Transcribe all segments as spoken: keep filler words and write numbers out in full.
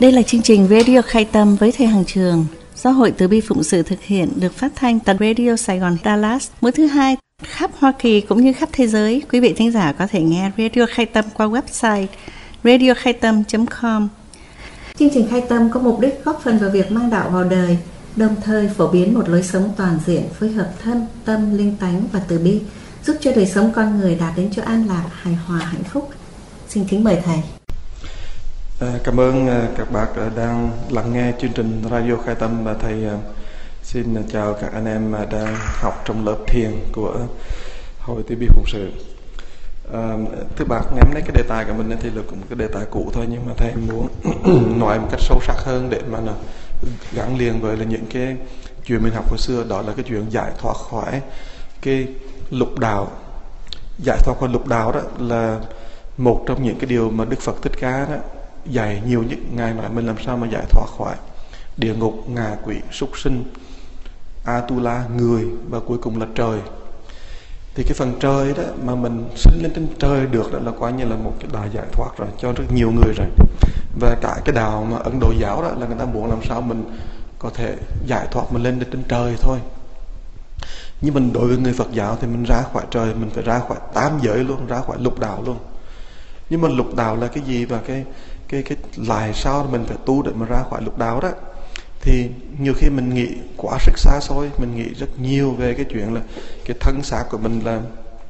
Đây là chương trình Radio Khai Tâm với Thầy Hằng Trường do Hội Từ Bi Phụng Sự thực hiện, được phát thanh tại Radio Sài Gòn Dallas mỗi thứ hai khắp Hoa Kỳ cũng như khắp thế giới. Quý vị thính giả có thể nghe Radio Khai Tâm qua website radio khai tâm chấm com. Chương trình Khai Tâm có mục đích góp phần vào việc mang đạo vào đời, đồng thời phổ biến một lối sống toàn diện phối hợp thân, tâm, linh tánh và từ bi, giúp cho đời sống con người đạt đến chỗ an lạc, hài hòa, hạnh phúc. Xin kính mời Thầy. À, cảm ơn à, các bạn đang lắng nghe chương trình Radio Khai Tâm, và Thầy à, xin chào các anh em mà đang học trong lớp thiền của Hội Từ Bi Phụng Sự. À, thưa bạn, ngày hôm nay cái đề tài của mình thì là cũng cái đề tài cũ thôi, nhưng mà Thầy muốn nói một cách sâu sắc hơn để mà nó gắn liền với là những cái chuyện mình học hồi xưa, đó là cái chuyện giải thoát khỏi cái lục đạo. Giải thoát khỏi lục đạo đó là một trong những cái điều mà Đức Phật Thích Ca đó dạy nhiều nhất. Ngài nói mình làm sao mà giải thoát khỏi địa ngục, ngạ quỷ, súc sinh, Atula, người, và cuối cùng là trời. Thì cái phần trời đó mà mình sinh lên trên trời được đó là coi như là một cái đạo giải thoát rồi cho rất nhiều người rồi. Và cả cái đạo mà Ấn Độ giáo đó là người ta muốn làm sao mình có thể giải thoát mình lên đến trên trời thôi. Nhưng mình đối với người Phật giáo thì mình ra khỏi trời, mình phải ra khỏi tám giới luôn, ra khỏi lục đạo luôn. Nhưng mà lục đạo là cái gì, và cái cái cái lại sao mình phải tu để mà ra khỏi lục đạo đó? Thì nhiều khi mình nghĩ quá sức xa xôi, mình nghĩ rất nhiều về cái chuyện là cái thân xác của mình là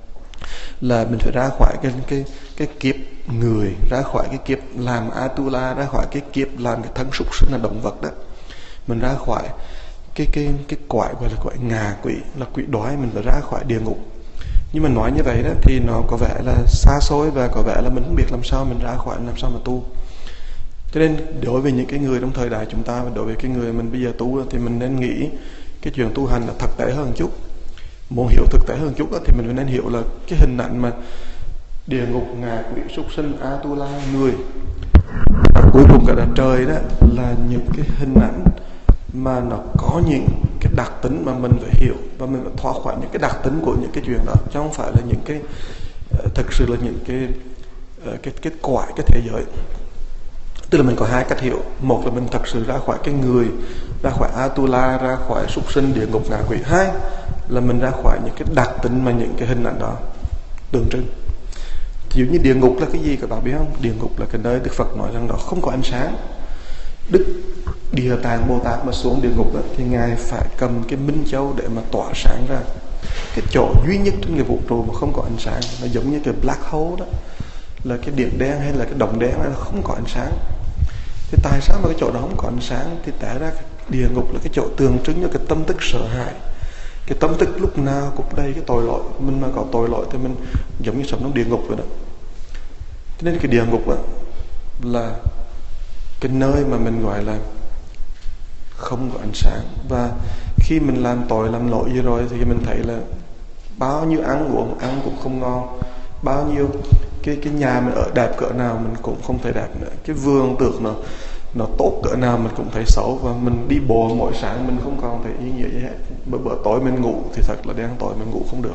là mình phải ra khỏi cái cái cái kiếp người, ra khỏi cái kiếp làm Atula, ra khỏi cái kiếp làm cái thân súc sinh là động vật đó, mình ra khỏi cái cái cái cõi gọi là cõi ngạ quỷ, là quỷ đói, mình phải ra khỏi địa ngục. Nhưng mà nói như vậy đó thì nó có vẻ là xa xôi, và có vẻ là mình không biết làm sao mình ra khỏi, làm sao mà tu. Cho nên đối với những cái người trong thời đại chúng ta, và đối với cái người mình bây giờ tu thì mình nên nghĩ cái chuyện tu hành là thực tế hơn chút. Muốn hiểu thực tế hơn chút thì mình nên hiểu là cái hình ảnh mà địa ngục, ngạ quỷ, súc sinh, Atula, người, và cuối cùng cả là trời đó, là những cái hình ảnh mà nó có những cái đặc tính mà mình phải hiểu, và mình phải thoát khỏi những cái đặc tính của những cái chuyện đó, chứ không phải là những cái uh, thực sự là những cái uh, cái cái cõi, cái thế giới. Tức là mình có hai cách hiểu. Một là mình thật sự ra khỏi cái người, ra khỏi Atula, ra khỏi súc sinh, địa ngục, ngạ quỷ. Hai là mình ra khỏi những cái đặc tính mà những cái hình ảnh đó tượng trưng. Ví dụ như địa ngục là cái gì các bạn biết không? Địa ngục là cái nơi Đức Phật nói rằng đó không có ánh sáng. Đức Địa Tạng Bồ Tát mà xuống địa ngục đó, thì Ngài phải cầm cái Minh Châu để mà tỏa sáng ra. Cái chỗ duy nhất trên cái vũ trụ mà không có ánh sáng, nó giống như cái black hole đó, là cái điểm đen hay là cái đồng đen đó, không có ánh sáng. Thì tại sao mà cái chỗ đó không có ánh sáng? Thì tại ra địa ngục là cái chỗ tượng trưng cho cái tâm thức sợ hãi. Cái tâm thức lúc nào cũng đây cái tội lỗi. Mình mà có tội lỗi thì mình giống như sống trong địa ngục vậy đó. Cho nên cái địa ngục đó là cái nơi mà mình gọi là không có ánh sáng. Và khi mình làm tội, làm lỗi gì rồi thì mình thấy là bao nhiêu ăn uống, ăn cũng không ngon, bao nhiêu cái cái nhà mình ở đẹp cỡ nào mình cũng không thấy đẹp nữa, cái vườn tược nó nó tốt cỡ nào mình cũng thấy xấu, và mình đi bộ mỗi sáng mình không còn thấy ý nghĩa gì hết. Bữa bữa tối mình ngủ thì thật là đen tối, mình ngủ không được.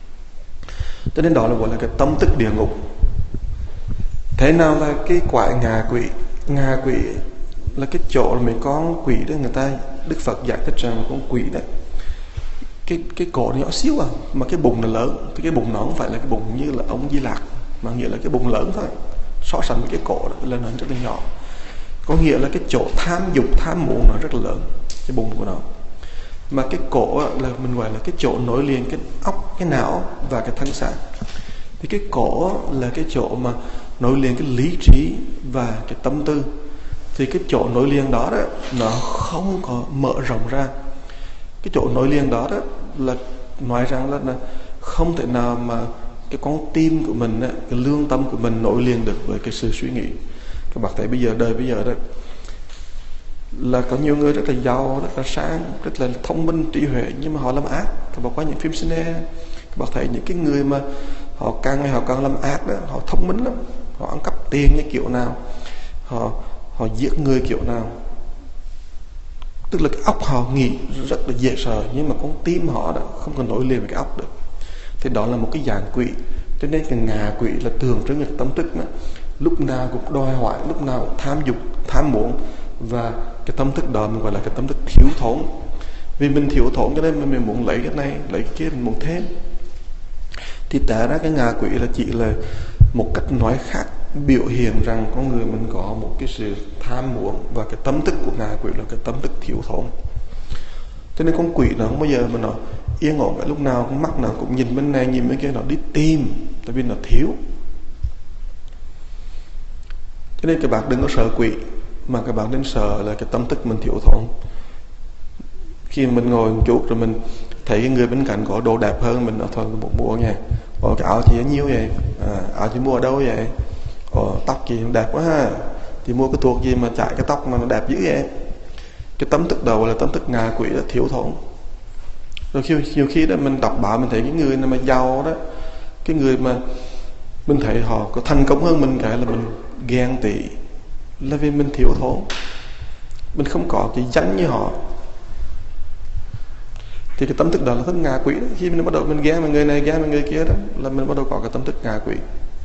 Cho nên đó là gọi là cái tâm thức địa ngục. Thế nào là cái quái ngạ quỷ? Ngạ quỷ là cái chỗ là mấy con quỷ đó, người ta Đức Phật giải thích rằng là con quỷ đấy, cái cái cổ nó nhỏ xíu à, mà cái bụng là lớn. Thì cái bụng nó không phải là cái bụng như là ông Di Lạc, mà nghĩa là cái bụng lớn thôi. So sánh với cái cổ đó là nó rất là nhỏ. Có nghĩa là cái chỗ tham dục, tham muốn nó rất là lớn, cái bụng của nó. Mà cái cổ là mình gọi là cái chỗ nối liền cái óc, cái não và cái thân xác. Thì cái cổ là cái chỗ mà nối liền cái lý trí và cái tâm tư. Thì cái chỗ nối liền đó đó nó không có mở rộng ra. Cái chỗ nối liền đó đó là nói rằng là, là không thể nào mà cái con tim của mình, cái lương tâm của mình nối liền được với cái sự suy nghĩ. Các bạn thấy bây giờ đời bây giờ đó là có nhiều người rất là giàu, rất là sáng, rất là thông minh, trí huệ, nhưng mà họ làm ác. Các bạn có những phim cine, các bạn thấy những cái người mà họ càng ngày họ càng làm ác đó, họ thông minh lắm, họ ăn cắp tiền như kiểu nào, họ họ giết người kiểu nào. Tức là cái óc họ nghĩ rất là dễ sợ, nhưng mà con tim họ đó không còn nối liền với cái óc được. Thì đó là một cái dạng quỷ Cho nên cái ngạ quỷ là tượng trưng cái tâm thức đó, lúc nào cũng đòi hỏi, lúc nào cũng tham dục, tham muốn, và cái tâm thức đó mình gọi là cái tâm thức thiếu thốn. Vì mình thiếu thốn cho nên mình muốn lấy cái này, lấy cái kia, mình muốn thêm. Thì tại ra cái ngạ quỷ là chỉ là một cách nói khác biểu hiện rằng con người mình có một cái sự tham muốn, và cái tâm thức của ngạ quỷ là cái tâm thức thiếu thốn. Cho nên con quỷ nó không bao giờ mà nó yên ổn, lúc nào con mắt nào cũng nhìn bên này nhìn bên kia, nó đi tìm, tại vì nó thiếu. Cho nên các bạn đừng có sợ quỷ, mà các bạn nên sợ là cái tâm thức mình thiếu thốn. Khi mình ngồi một chút rồi mình thấy cái người bên cạnh có đồ đẹp hơn mình, nói thôi mình mua nha. Ồ, cái áo chị nhiêu vậy? À, áo chị mua ở đâu vậy? Ồ, tóc chị đẹp quá ha. Thì mua cái thuộc gì mà chạy cái tóc mà nó đẹp dữ vậy? Cái tâm thức đầu là tâm thức ngạ quỷ, là thiếu thốn. Rồi khi, nhiều khi đó mình đọc báo mình thấy cái người mà giàu đó, cái người mà mình thấy họ có thành công hơn mình, cái là mình ghen tị, là vì mình thiếu thốn, mình không có cái danh như họ. Thì cái tâm thức đó là thức ngạ quỷ đó. Khi mình bắt đầu mình ghen với người này, ghen với người kia đó, là mình bắt đầu có cái tâm thức ngạ quỷ.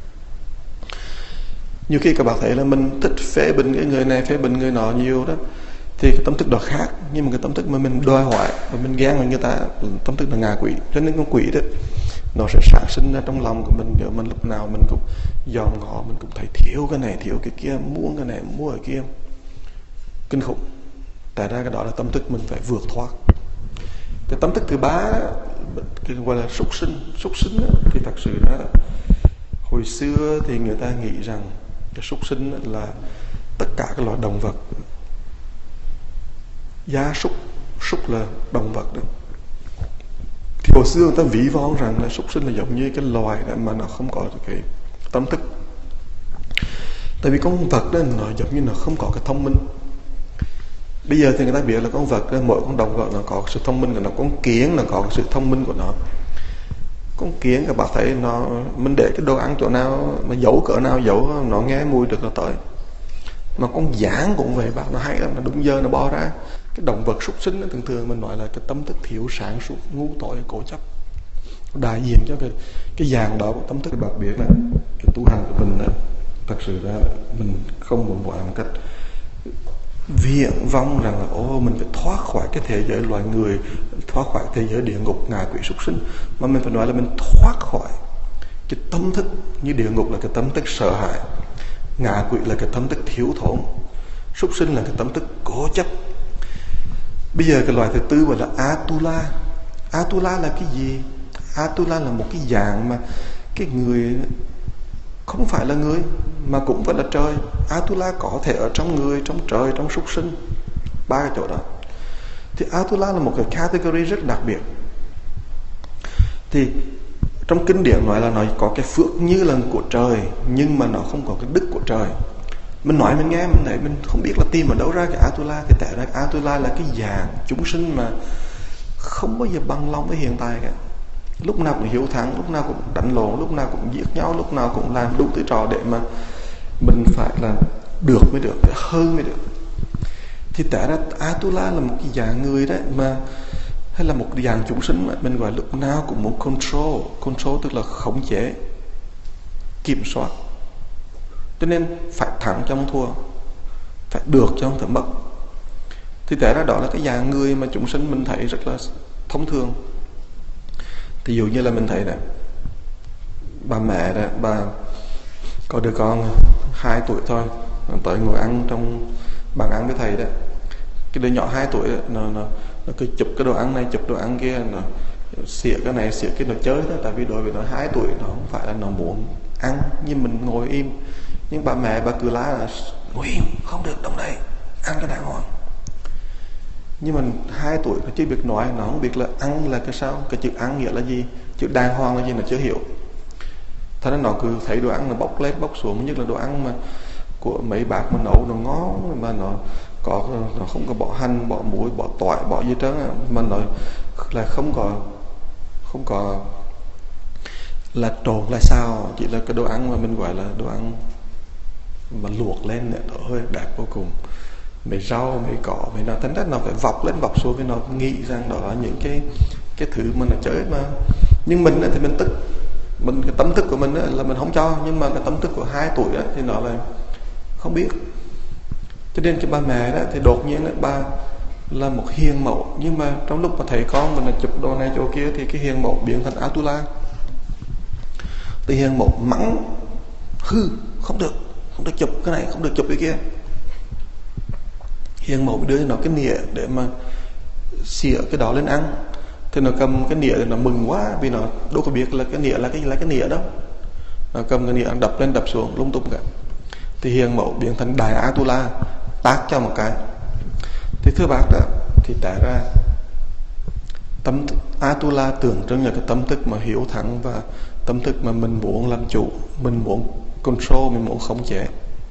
Nhiều khi các bạn thấy là mình thích phê bình cái người này, phê bình người nọ nhiều đó, thì cái tâm thức đó khác. Nhưng mà cái tâm thức mà mình đòi hỏi và mình ghen với người ta, tâm thức là ngạ quỷ. Cho nên con quỷ đó nó sẽ sản sinh ra trong lòng của mình. Nếu mình lúc nào mình cũng dòm ngó, mình cũng thấy thiếu cái này, thiếu cái kia, muốn cái này, muốn cái kia, kinh khủng. Tại ra cái đó là tâm thức mình phải vượt thoát. Cái tâm thức thứ ba, cái gọi là súc sinh. Súc sinh đó, thì thật sự đó là hồi xưa thì người ta nghĩ rằng cái súc sinh là tất cả các loại động vật. Gia súc, súc là động vật đó. Thì hồi xưa người ta ví von rằng là súc sinh là giống như cái loài đó mà nó không có cái tâm thức. Tại vì con vật đó nó giống như nó không có cái thông minh. Bây giờ thì người ta biết là con vật đó, mỗi con động vật nó có sự thông minh của nó. Con kiến nó có sự thông minh của nó. Con kiến các bạn thấy nó, mình để cái đồ ăn chỗ nào mà giấu cỡ nào giấu, nó nghe mùi được nó tới. Mà con giảng cũng vậy, bạn nó hay lắm, nó đúng giờ nó bo ra. Cái động vật súc sinh đó, thường thường mình nói là cái tâm thức thiếu sáng suốt, ngu tối, cố chấp, đại diện cho cái cái dạng đó của tâm thức. Bạn biết là cái tu hành của mình đó, thật sự ra mình không muốn nói một cách viển vông rằng là ô mình phải thoát khỏi cái thế giới loài người, thoát khỏi thế giới địa ngục ngạ quỷ súc sinh, mà mình phải nói là mình thoát khỏi cái tâm thức như địa ngục là cái tâm thức sợ hãi, ngạ quỷ là cái tâm thức thiếu thốn, súc sinh là cái tâm thức cố chấp. Bây giờ cái loài thứ tư gọi là Atula. Atula là cái gì? Atula là một cái dạng mà cái người không phải là người mà cũng phải là trời. Atula có thể ở trong người, trong trời, trong súc sinh, ba cái chỗ đó. Thì Atula là một cái category rất đặc biệt. Thì trong kinh điển nói là nó có cái phước như là của trời, nhưng mà nó không có cái đức của trời. Mình nói mình nghe mình thấy mình không biết là tìm ở đâu ra cái Atula. Thì tại ra Atula là cái dạng chúng sinh mà không bao giờ bằng lòng với hiện tại cả. Lúc nào cũng hiếu thắng, lúc nào cũng đánh lộn, lúc nào cũng giết nhau, lúc nào cũng làm đủ thứ trò để mà mình phải là được mới được, phải hơn mới được. Thì tại ra Atula là một cái dạng người đấy mà, hay là một cái dạng chúng sinh mà mình gọi lúc nào cũng muốn control. Control tức là khống chế, kiểm soát. Cho nên phải thắng cho không thua, phải được cho không thể mất. Thì tại ra đó là cái dạng người mà chúng sinh mình thấy rất là thông thường. Thì dụ như là mình thấy này, bà mẹ đó, bà có đứa con hai tuổi thôi, tới ngồi ăn trong bàn ăn với thầy đó. Cái đứa nhỏ hai tuổi đó, nó, nó, nó cứ chụp cái đồ ăn này, chụp đồ ăn kia, nó xỉa cái này, xỉa cái, nó chơi đó. Tại vì đối với nó hai tuổi, nó không phải là nó muốn ăn, nhưng mình ngồi im. Nhưng bà mẹ bà cứ lá là ngồi im, không được động đây, ăn cái đàng hoàng. Nhưng mà hai tuổi nó chưa biết nói, nó không biết là ăn là cái sao, cái chữ ăn nghĩa là gì, chữ đàng hoàng là gì, nó chưa hiểu. Thế nên nó cứ thấy đồ ăn nó bốc lên bốc xuống, nhất là đồ ăn mà của mấy bác mà nấu nó ngon, mà nó có nó không có bỏ hành, bỏ muối, bỏ tỏi, bỏ gì trơn, mà nó là không có không có là trộn là sao, chỉ là cái đồ ăn mà mình gọi là đồ ăn mà luộc lên nữa, nó hơi đẹp vô cùng. Mấy rau, mấy cỏ, mấy nó thành ra nó phải vọc lên vọc xuống, vì nó nghĩ rằng đó là những cái cái thứ mà nó chơi mà. Nhưng mình thì mình tức, mình cái tâm thức của mình á, là mình không cho, nhưng mà cái tâm thức của hai tuổi á, thì nó là không biết. Cho nên cái bà mẹ đó thì đột nhiên đó, bà là một hiền mẫu, nhưng mà trong lúc mà thấy con mình là chụp đồ này chỗ kia thì cái hiền mẫu biến thành Atula. Thì hiền mẫu mắng hư, không được, không được chụp cái này, không được chụp cái kia. Hiền mẫu đưa cho nó cái nĩa để mà xỉa cái đó lên ăn. Thì nó cầm cái nĩa thì nó mừng quá, vì nó đâu có biết là cái nĩa là cái là cái nĩa đó. Nó cầm cái nĩa đập lên đập xuống lung tung cả. Thì hiền mẫu biến thành đại Atula, tát cho một cái. Thì thưa bác đó, thì trả ra tâm Atula tượng trưng là cái tâm thức mà hiểu thẳng và tâm thức mà mình muốn làm chủ, mình muốn control, mình muốn khống chế.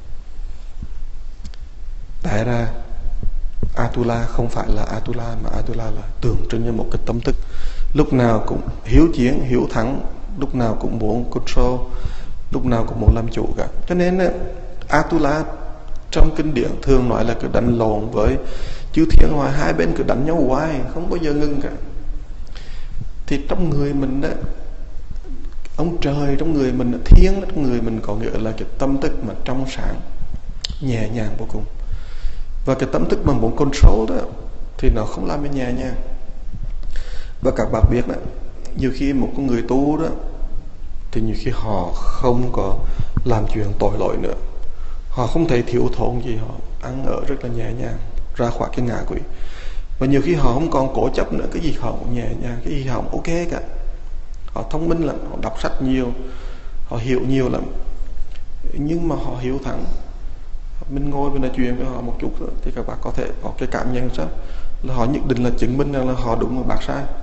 Tại ra Atula không phải là Atula, mà Atula là tượng trưng cho một cái tâm thức lúc nào cũng hiếu chiến, hiếu thắng, lúc nào cũng muốn control, lúc nào cũng muốn làm chủ cả. Cho nên Atula trong kinh điển thường nói là cứ đánh lộn với chư thiên ngoài, hai bên cứ đánh nhau hoài, không bao giờ ngưng cả. Thì trong người mình đó, ông trời trong người mình, thiên trong người mình có nghĩa là cái tâm thức mà trong sáng, nhẹ nhàng vô cùng. Và cái tâm thức mà muốn control đó thì nó không làm cho nhẹ nhàng. Và các bạn biết đó, nhiều khi một con người tu đó thì nhiều khi họ không có làm chuyện tội lỗi nữa, họ không thấy thiếu thốn gì, họ ăn ở rất là nhẹ nhàng, ra khỏi cái ngạ quỷ. Và nhiều khi họ không còn cố chấp nữa, cái gì họ cũng nhẹ nhàng, cái gì họ cũng ok cả. Họ thông minh lắm, họ đọc sách nhiều, họ hiểu nhiều lắm, nhưng mà họ hiểu thẳng. Mình ngồi và nói chuyện với họ một chút nữa, thì các bạn có thể có cái cảm nhận sao là họ nhất định là chứng minh rằng là họ đúng và bác sai.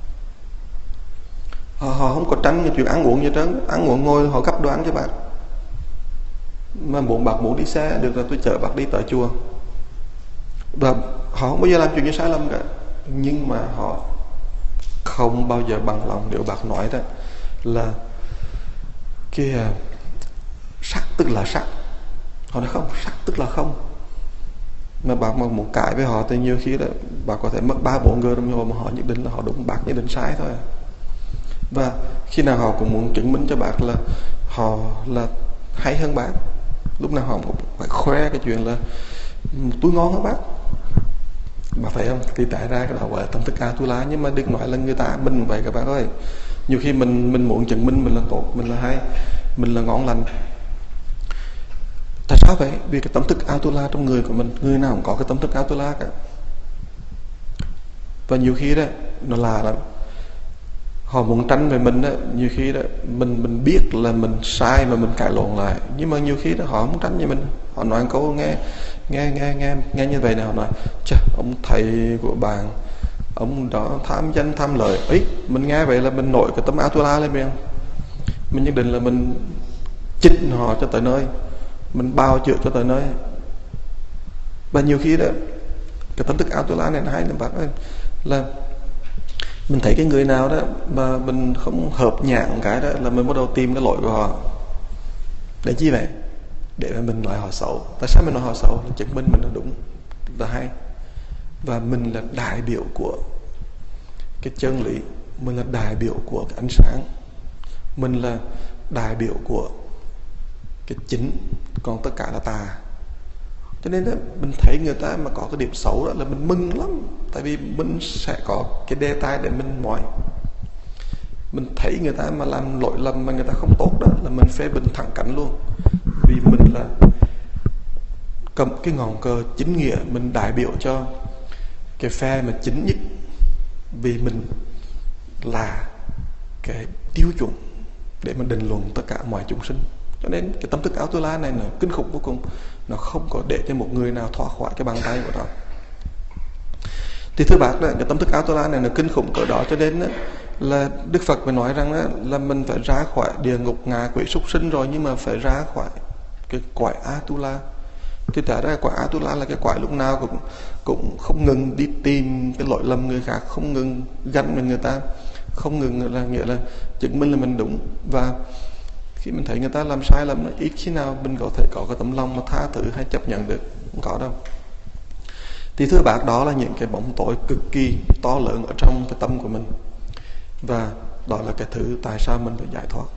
Họ, họ không có tránh cái chuyện ăn uống gì trơn, ăn uống ngồi họ gấp đồ ăn cho bạn. Mà muốn bác muốn đi xe được là tôi chở bác đi tới chùa. Và họ không bao giờ làm chuyện như sai lầm cả, nhưng mà họ không bao giờ bằng lòng nếu bác nói đó là cái uh, sắc tức là sắc. Họ nói không, sắc tức là không. Mà bác mà muốn cãi với họ thì nhiều khi đó bác có thể mất ba bốn người đồng hồ mà họ nhất định là họ đúng, bác nhất định sai thôi. Và khi nào họ cũng muốn chứng minh cho bác là họ là hay hơn bác, lúc nào họ cũng phải khoe cái chuyện là tôi ngon hơn bác. Mà phải không? Thì tại ra cái đó gọi là tâm thức Atula. Nhưng mà đừng nói là người ta mình vậy các bạn ơi. Nhiều khi mình mình muốn chứng minh mình là tốt, mình là hay, mình là ngon lành. Tại sao vậy? Vì cái tâm thức Atula trong người của mình, người nào cũng có cái tâm thức Atula cả. Và nhiều khi đó nó lạ lắm, họ muốn tranh về mình đó, nhiều khi đó mình mình biết là mình sai mà mình cãi lộn lại, nhưng mà nhiều khi đó họ không tranh với mình. Họ nói một câu nghe nghe nghe nghe nghe như vậy nào, họ nói chà, ông thầy của bạn ông đó tham danh tham lợi ấy. Mình nghe vậy là mình nổi cái tâm Atula lên mình, mình nhất định là mình chích họ cho tới nơi, mình bao chữa cho tới nơi. Và nhiều khi đó cái tâm thức Atula này nó hay lắm bác ơi, là mình thấy cái người nào đó mà mình không hợp nhãn cái đó là mình bắt đầu tìm cái lỗi của họ. Để chi vậy? Để mà mình nói họ xấu. Tại sao mình nói họ xấu? Là chứng minh mình là đúng, là hay. Và mình là đại biểu của cái chân lý, mình là đại biểu của cái ánh sáng, mình là đại biểu của cái chính, còn tất cả là tà. Cho nên đó, mình thấy người ta mà có cái điểm xấu đó là mình mừng lắm. Tại vì mình sẽ có cái đề tài để mình nói. Mình thấy người ta mà làm lỗi lầm mà người ta không tốt đó là mình phê bình thẳng cánh luôn. Vì mình là cầm cái ngọn cờ chính nghĩa, mình đại biểu cho cái phe mà chính nhất. Vì mình là cái tiêu chuẩn để mà định luận tất cả mọi chúng sinh. Cho nên cái tâm thức Atula này nó kinh khủng vô cùng. Nó không có để cho một người nào thoát khỏi cái bàn tay của nó. Thì thưa bác, cái tâm thức Atula này nó kinh khủng cỡ đó. Cho nên là Đức Phật mới nói rằng là mình phải ra khỏi địa ngục ngạ quỷ súc sinh rồi, nhưng mà phải ra khỏi cái quái Atula. Thì trả ra quả Atula là cái quái lúc nào cũng cũng không ngừng đi tìm cái lỗi lầm người khác, không ngừng ganh với người ta, không ngừng là nghĩa là chứng minh là mình đúng. Và khi mình thấy người ta làm sai lầm, ít khi nào mình có thể có cái tấm lòng mà tha thứ hay chấp nhận được, không có đâu. Thì thưa bác, đó là những cái bóng tối cực kỳ to lớn ở trong cái tâm của mình. Và đó là cái thứ tại sao mình phải giải thoát.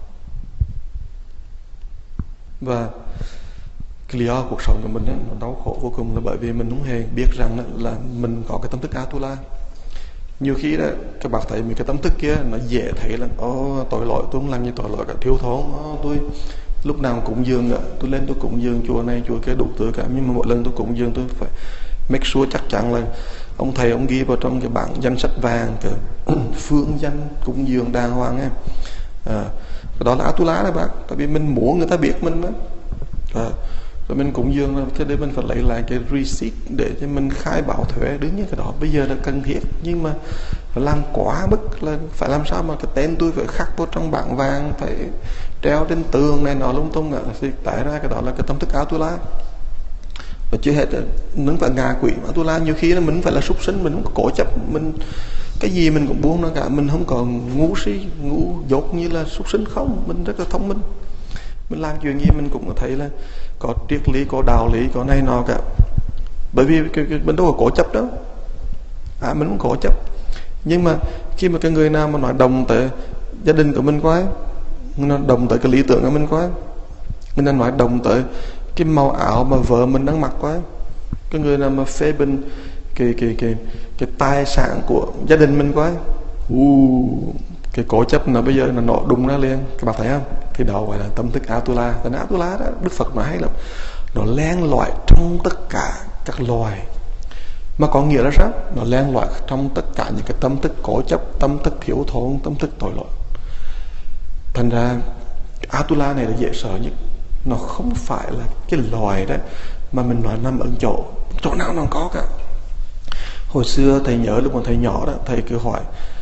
Và cái lý do cuộc sống của mình ấy, nó đau khổ vô cùng là bởi vì mình không hề biết rằng là mình có cái tâm thức Atula. Nhiều khi đó các bạn thấy mình cái tâm thức kia nó dễ thấy là ô tội lỗi, tôi không làm như tội lỗi cả, thiếu thốn, ô, tôi lúc nào cũng dường ạ, tôi lên tôi cũng dường chùa này chùa kia đủ thứ cả, nhưng mà mỗi lần tôi cũng dường tôi phải make sure chắc chắn là ông thầy ông ghi vào trong cái bảng danh sách vàng cái phương danh cúng dường đàng hoàng ấy. À, đó là Atula đấy bác, tại vì mình muốn người ta biết mình đó. À, rồi mình cúng dường cho nên mình phải lấy lại cái receipt để cho mình khai báo thuế, đương nhiên cái đó bây giờ là cần thiết, nhưng mà phải làm quá mức là phải làm sao mà cái tên tôi phải khắc vào trong bảng vàng, phải treo trên tường này nọ lung tung, thì tại ra cái đó là cái tâm thức Atula. Và chưa hết nó phải ngạ quỷ Atula, nhiều khi là mình phải là súc sinh, mình không có cố chấp, mình cái gì mình cũng buông nó cả, mình không còn ngu si ngu dốt như là súc sinh, không, mình rất là thông minh, mình làm chuyện gì mình cũng có thấy là có triết lý, có đạo lý, có này nọ cả, bởi vì cái, cái, mình đâu có cố chấp đó, à mình không cố chấp. Nhưng mà khi mà cái người nào mà nói đồng tới gia đình của mình quá, nó đồng tới cái lý tưởng của mình quá, mình nói đồng tới cái màu áo mà vợ mình đang mặc quá, cái người nào mà phê bình cái cái cái cái tài sản của gia đình mình quá, uh, cái cố chấp nó bây giờ nó nổ đùng ra liền, các bạn thấy không? Thì đó gọi là tâm thức Atula. Tại Atula đó, Đức Phật nói hay lắm, nó len lỏi trong tất cả các loài, mà có nghĩa là sao? Nó len lỏi trong tất cả những cái tâm thức cố chấp, tâm thức thiếu thốn, tâm thức tội lỗi. Thành ra Atula này là dễ sợ nhất. Nó không phải là cái loài đó mà mình nói nằm ở chỗ chỗ nào nó có cả. Hồi xưa thầy nhớ lúc còn thầy nhỏ đó, thầy cứ hỏi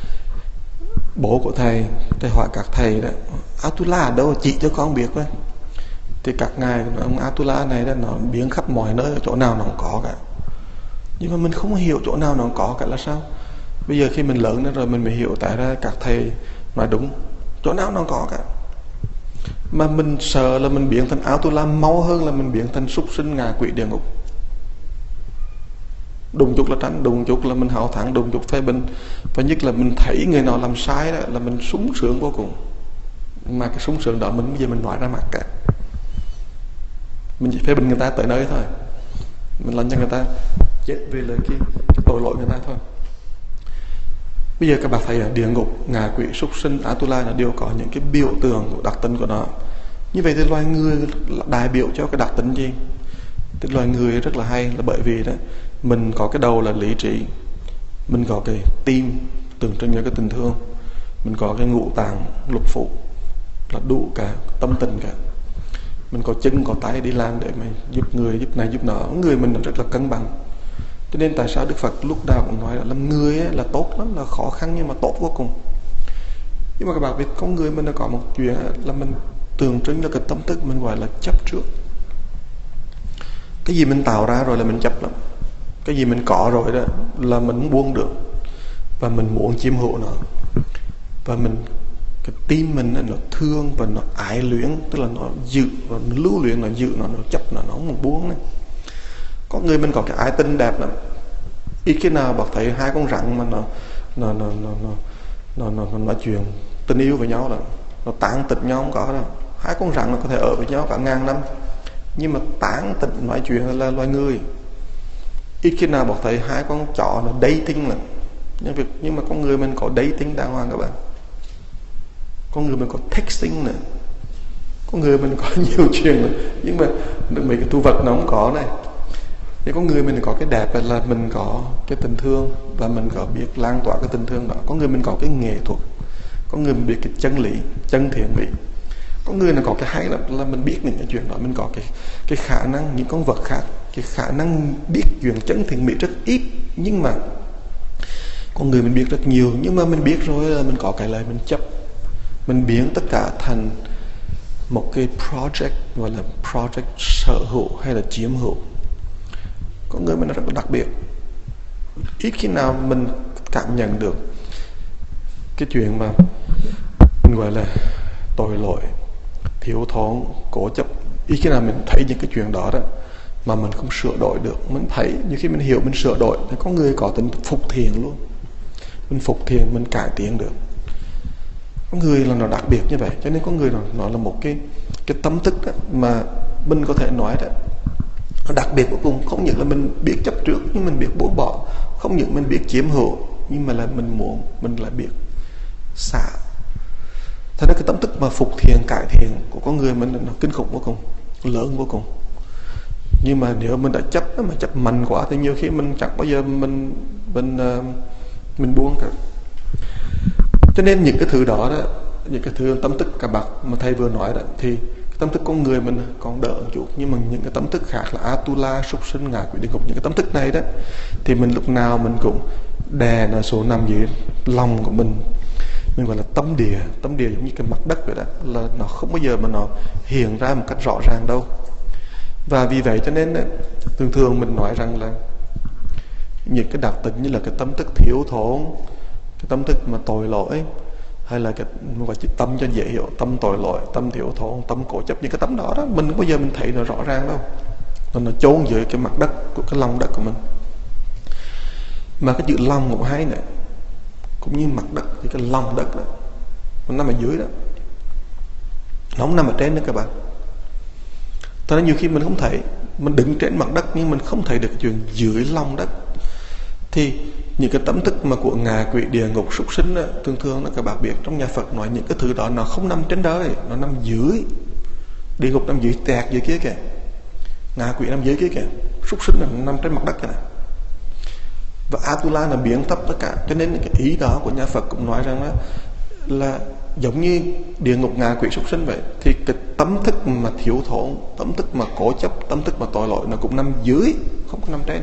bố của thầy, thầy hỏi các thầy đó, Atula ở đâu chỉ cho con biết thôi. Thì các ngài ông Atula này đó, nó biến khắp mọi nơi, ở chỗ nào nó không có cả. Nhưng mà mình không hiểu chỗ nào nó không có cả là sao? Bây giờ khi mình lớn rồi mình mới hiểu tại ra các thầy nói đúng, chỗ nào nó không có cả. Mà mình sợ là mình biến thành Atula mau hơn là mình biến thành súc sinh ngạ quỷ địa ngục. Đùng chút là tránh, đùng chút là mình hào thắng, đùng chút phê bình, và nhất là mình thấy người nào làm sai đó là mình sung sướng vô cùng. Mà cái sung sướng đó mình bây giờ mình nói ra mặt cả, mình chỉ phê bình người ta tới nơi thôi, mình làm cho người ta chết về lời cái, cái tội lỗi người ta thôi. Bây giờ các bạn thấy ở địa ngục, ngạ quỷ, súc sinh, Atula là đều có những cái biểu tượng của đặc tính của nó. Như vậy thì loài người đại biểu cho cái đặc tính gì? Thì loài người rất là hay là bởi vì đó mình có cái đầu là lý trí, mình có cái tim tượng trưng cho cái tình thương, mình có cái ngũ tạng lục phủ là đủ cả tâm tình cả, mình có chân có tay đi làm để mà giúp người, giúp này giúp nọ, người mình rất là cân bằng. Cho nên tại sao Đức Phật lúc nào cũng nói là làm người ấy là tốt lắm, là khó khăn nhưng mà tốt vô cùng. Nhưng mà các bạn biết con người mình đã có một chuyện là mình tượng trưng cho cái tâm thức mình gọi là chấp trước. Cái gì mình tạo ra rồi là mình chấp lắm, cái gì mình có rồi đó là mình không buông được, và mình muốn chiếm hữu nó, và mình cái tim mình nó thương và nó ái luyến, tức là nó giữ và nó lưu luyện, nó giữ nó, nó chấp nó, nó không buông này. Có người mình có cái ái tình đẹp lắm, ít khi nào bác thấy hai con rắn mà nó nó nó nó nó nó, nó, nó nói chuyện tình yêu với nhau là nó tán tịch nhau không có đâu. Hai con rắn nó có thể ở với nhau cả ngàn năm, nhưng mà tán tịch nói chuyện là loài người. Ít khi nào bác thấy hai con chó nó dating là nhưng việc nhưng mà con người mình có dating đàng hoàng các bạn. Con người mình có texting nữa, con người mình có nhiều chuyện nữa, nhưng mà mấy cái thu vật nó không có này. Thì con người mình có cái đẹp là mình có cái tình thương và mình có biết lan tỏa cái tình thương đó. Có người mình có cái nghệ thuật, có người mình biết cái chân lý, chân thiện mỹ. Có người là có cái hay là, là mình biết những cái chuyện đó, mình có cái cái khả năng, những con vật khác cái khả năng biết chuyện chân thiện mỹ rất ít, nhưng mà con người mình biết rất nhiều. Nhưng mà mình biết rồi là mình có cái lời mình chấp, mình biến tất cả thành một cái project gọi là project sở hữu hay là chiếm hữu. Con người mình rất là đặc biệt, ít khi nào mình cảm nhận được cái chuyện mà mình gọi là tội lỗi, thiếu thốn, cố chấp. Ít khi nào mình thấy những cái chuyện đó đó mà mình không sửa đổi được. Mình thấy như khi mình hiểu mình sửa đổi thì có người có tính phục thiện luôn, mình phục thiện, mình cải tiến được. Con người là nó đặc biệt như vậy, cho nên con người nó, nó là một cái cái tâm thức đó, mà mình có thể nói đó, nó đặc biệt vô cùng. Không những là mình biết chấp trước, nhưng mình biết buông bỏ. Không những mình biết chiếm hữu, nhưng mà là mình muốn, mình lại biết xả. Thật ra cái tâm thức mà phục thiện, cải thiện của con người mình nó kinh khủng vô cùng, lớn vô cùng. Nhưng mà nếu mình đã chấp, mà chấp mạnh quá thì nhiều khi mình chẳng bao giờ mình mình mình buông cả. Cho nên những cái thứ đó đó, những cái thứ tâm thức cả bạc mà thầy vừa nói đó, thì cái tâm thức con người mình còn đỡ một chút, nhưng mà những cái tâm thức khác là Atula, súc sinh, ngạ quỷ, địa ngục, những cái tâm thức này đó thì mình lúc nào mình cũng đè nó số nằm dưới lòng của mình. Mình gọi là tâm địa. Tâm địa giống như cái mặt đất vậy đó, là nó không bao giờ mà nó hiện ra một cách rõ ràng đâu. Và vì vậy cho nên đó, thường thường mình nói rằng là những cái đặc tính như là cái tâm thức thiếu thốn, cái tâm thức mà tội lỗi, hay là cái gọi chỉ tâm cho dễ hiểu, tâm tội lỗi, tâm thiếu thốn, tâm cố chấp, những cái tâm đó đó mình không bao giờ mình thấy nó rõ ràng đâu. Nó nó chôn dưới cái mặt đất của cái lòng đất của mình. Mà cái chữ lòng cũng hay này, cũng như mặt đất thì cái lòng đất đó nó nằm ở dưới đó, nó không nằm ở trên nữa các bạn. Thật ra nhiều khi mình không thấy, mình đứng trên mặt đất nhưng mình không thấy được cái chuyện dưới lòng đất. Thì những cái tâm thức mà của ngạ quỷ, địa ngục, súc sinh đó, thường thường là các bạn biết trong nhà Phật nói những cái thứ đó nó không nằm trên đời, nó nằm dưới. Địa ngục nằm dưới tẹt dưới kia kìa, ngạ quỷ nằm dưới kia kìa, súc sinh là nằm trên mặt đất kìa này. Và Atula là biến thấp tất cả. Cho nên cái ý đó của nhà Phật cũng nói rằng đó, là giống như địa ngục, ngạ quỷ, súc sinh vậy, thì cái tâm thức mà thiếu thốn, tâm thức mà cố chấp, tâm thức mà tội lỗi nó cũng nằm dưới, không có nằm trên.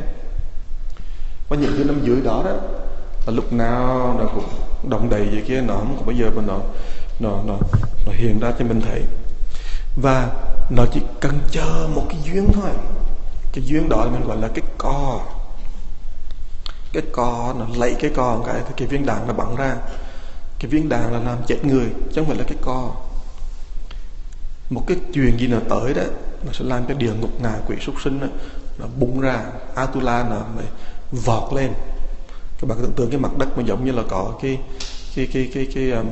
Và những cái nằm dưới đó đó là lúc nào nó cũng động đầy vậy kia, nó không có bao giờ mà nó nó nó nó hiện ra cho mình thấy. Và nó chỉ cần chờ một cái duyên thôi. Cái duyên đó mình gọi là cái co. Cái co nó lấy cái co một cái thì cái viên đạn nó bắn ra. Cái viên đạn là làm chết người, chứ không phải là cái co. Một cái chuyện gì nào tới đó, nó sẽ làm cái địa ngục, ngạ quỷ, súc sinh đó, nó bung ra. Atula nó mới vọt lên. Các bạn tưởng tượng cái mặt đất mà giống như là có cái cái cái cái cái um,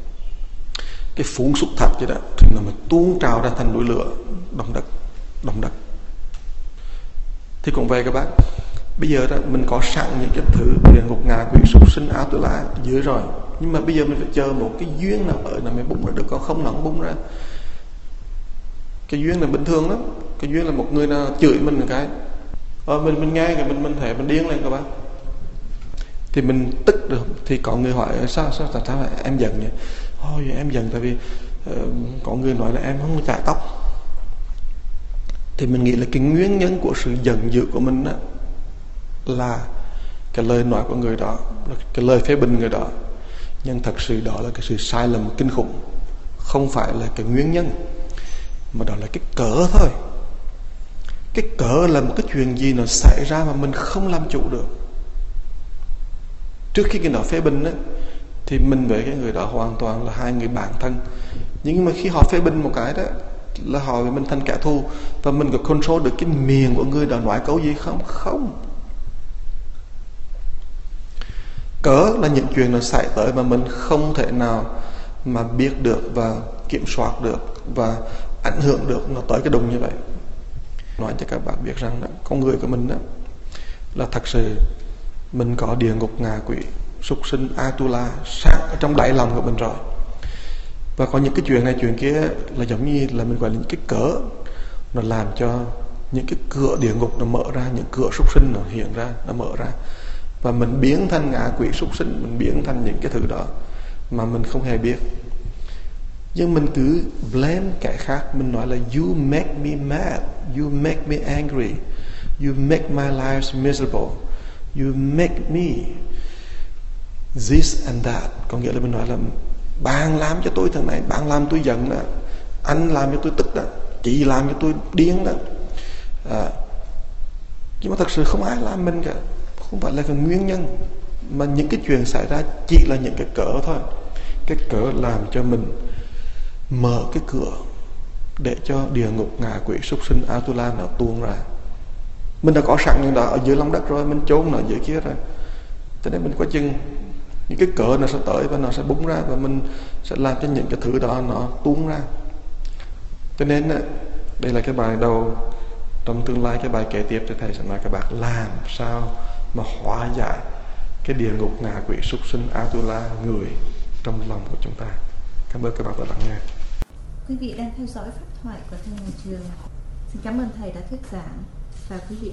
cái phun xúc thạch vậy đó, thì nó mới tuôn trào ra thành núi lửa, động đất, động đất. Thì cũng vậy các bác. Bây giờ đó mình có sẵn những cái thứ địa ngục, ngạ quỷ, súc sinh, Atula dưới rồi, nhưng mà bây giờ mình phải chờ một cái duyên nào ở nó mới bung ra được, còn không nó không bung ra. Cái duyên là bình thường lắm. Cái duyên là một người nào chửi mình một cái, ờ, mình mình nghe cái mình mình thể mình điên lên các bạn, thì mình tức được. Thì có người hỏi sao sao tại sao em giận vậy? Ôi em giận tại vì uh, có người nói là em không chải tóc. Thì mình nghĩ là cái nguyên nhân của sự giận dữ của mình đó là cái lời nói của người đó, cái lời phê bình người đó. Nhưng thật sự đó là cái sự sai lầm kinh khủng, không phải là cái nguyên nhân, mà đó là cái cớ thôi. Cái cớ là một cái chuyện gì nó xảy ra mà mình không làm chủ được. Trước khi cái nó phê bình đó, thì mình với cái người đó hoàn toàn là hai người bạn thân. Nhưng mà khi họ phê bình một cái đó là họ với mình thành kẻ thù. Và mình có control được cái miệng của người đó nói câu gì không? Không. Cớ là những chuyện nó xảy tới mà mình không thể nào mà biết được và kiểm soát được và ảnh hưởng được nó tới cái đùng như vậy. Nói cho các bạn biết rằng đó, con người của mình đó là thật sự mình có địa ngục, ngạ quỷ, súc sinh, Atula sẵn ở trong đáy lòng của mình rồi. Và có những cái chuyện này chuyện kia là giống như là mình gọi là những cái cớ nó làm cho những cái cửa địa ngục nó mở ra, những cửa súc sinh nó hiện ra, nó mở ra, và mình biến thành ngạ quỷ, súc sinh, mình biến thành những cái thứ đó mà mình không hề biết. Nhưng mình cứ blame kẻ khác. Mình nói là you make me mad, you make me angry, you make my life miserable, you make me this and that. Có nghĩa là mình nói là bạn làm cho tôi thằng này, bạn làm tôi giận đó, anh làm cho tôi tức đó, chị làm cho tôi điên đó. À, nhưng mà thật sự không ai làm mình cả. Không phải là cái nguyên nhân, mà những cái chuyện xảy ra chỉ là những cái cỡ thôi. Cái cỡ làm cho mình mở cái cửa để cho địa ngục, ngạ quỷ, súc sinh, Atula nó tuôn ra. Mình đã có sẵn những đó ở dưới lòng đất rồi, mình chôn nó dưới kia rồi. Cho nên mình có chừng những cái cỡ nó sẽ tới và nó sẽ bung ra, và mình sẽ làm cho những cái thứ đó nó tuôn ra. Cho nên đây là cái bài đầu. Trong tương lai cái bài kế tiếp thì thầy sẽ nói các bạn làm sao mà hóa giải cái địa ngục ngạ quỷ súc sinh Atula người trong lòng của chúng ta. Cảm ơn các bạn đã lắng nghe. Quý vị đang theo dõi pháp thoại của thầy Hàng Trường. Xin cảm ơn thầy đã thuyết giảng và quý vị